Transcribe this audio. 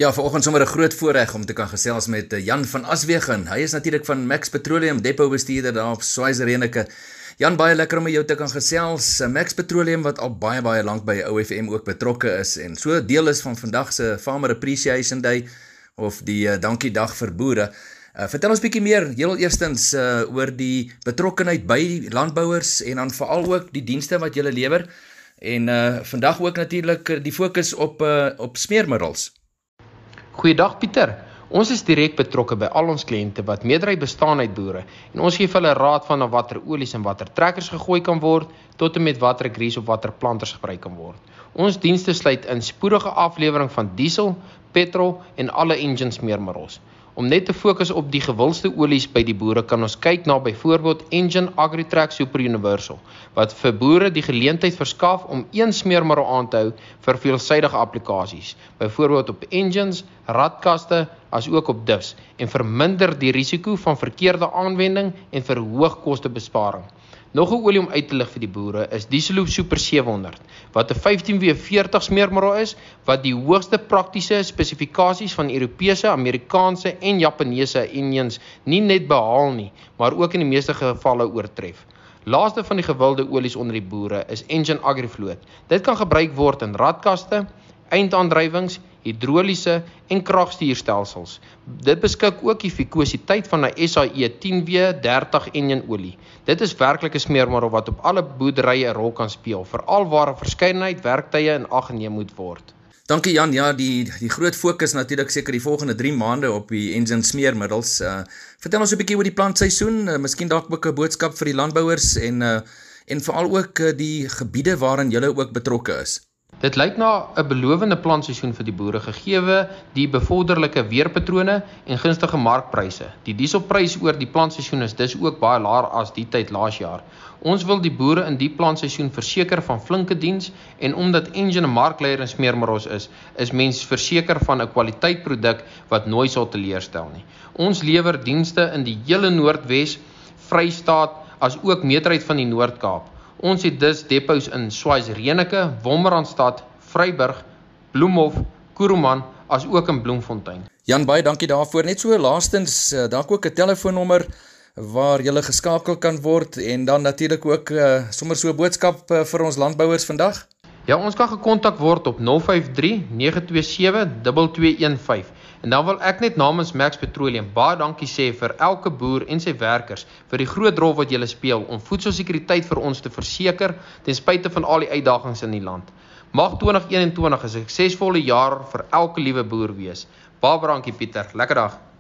Ja, vanoggend sommer 'n groot voorreg om te kan gesels met Jan van Aswegen. Hy is natuurlik van Max Petroleum, depotbestuurder daar op Schweizer-Reneke. Jan, baie lekker om met jou te kan gesels. Max Petroleum wat al baie lank by OFM ook betrokke is en so deel is van vandag se Farmer Appreciation Day of die Dankie Dag vir boere. Vertel ons bietjie meer, heel eerstens oor die betrokkenheid by landbouers en dan veral ook die dienste wat julle lewer. En vandag ook natuurlik die fokus op smeermiddels. Goeiedag Pieter, ons is direk betrokke by al ons kliënte wat meerderheid bestaan uit boere en ons gee hulle raad van watter olies en watter trekkers gegooi kan word tot en met watter grease of watter planters gebruik kan word. Ons dienste sluit in spoedige aflewering van diesel, petrol en alle engine smeermiddels. Om net te fokus op die gewildste olies by die boere kan ons kyk na byvoorbeeld Engine Agritrack Super Universal, wat vir boere die geleentheid verskaf om een smeermiddel aan te hou vir veelsidige applikasies, byvoorbeeld op engines, radkaste, as ook op DIFs, en verminder die risiko van verkeerde aanwending en verhoog kostebesparing. Nog 'n olie om uit te lig vir die boere is Dieselloop Super 700, wat 'n 15W40 smeermiddel is, wat die hoogste praktiese spesifikasies van Europese, Amerikaanse en Japaneese engines nie net behaal nie, maar ook in die meeste gevalle oortref. Laaste van die gewilde olies onder die boere is Engine Agrifloat. Dit kan gebruik word in radkaste, eindaandrywings, hidroliese en kragstuurstelsels. Dit beskik ook die vikositeit van 'n SAE 10W30 engine olie. Dit is werklik 'n smeermiddel wat op alle boerderye 'n rol kan speel, veral waar 'n verskeidenheid werktye in ag geneem moet word. Dankie Jan, ja, die groot fokus natuurlik seker die volgende 3 maande op die engine smeermiddels. Vertel ons 'n bietjie oor die plantseisoen, miskien dalk ook 'n boodskap vir die landbouers en veral ook die gebiede waarin julle ook betrokke is. Dit lyk na 'n belovende plantseisoen vir die boere gegee die bevorderlike weerpatrone en gunstige markpryse. Die dieselprys oor die plantseisoen is dus ook baie laer as die tyd laas jaar. Ons wil die boere in die plantseisoen verseker van flinke diens en omdat engine 'n markleier in smeermiddels is mens verseker van 'n kwaliteitproduk wat nooit sal teleurstel nie. Ons lewer dienste in die hele Noordwes, Vrystaat as ook meerderheid van die Noord-Kaap. Ons het dus depots in Schweizer-Reneke, Wolmaranstad, Vryburg, Bloemhof, Kuruman, as ook in Bloemfontein. Jan, baie dankie daarvoor. Net so laastens, dalk ook 'n telefoonnommer waar jy geskakel kan word en dan natuurlik ook sommer so 'n boodskap vir ons landbouers vandag. Ja, ons kan gekontak word op 053 927 2215. En dan wil ek net namens Max Petroleum baie dankie sê vir elke boer en sy werkers vir die groot rol wat julle speel om voedselsekuriteit vir ons te verseker ten spyte van al die uitdagings in die land. Mag 2021 'n suksesvolle jaar vir elke liewe boer wees. Baie dankie Pieter, lekker dag.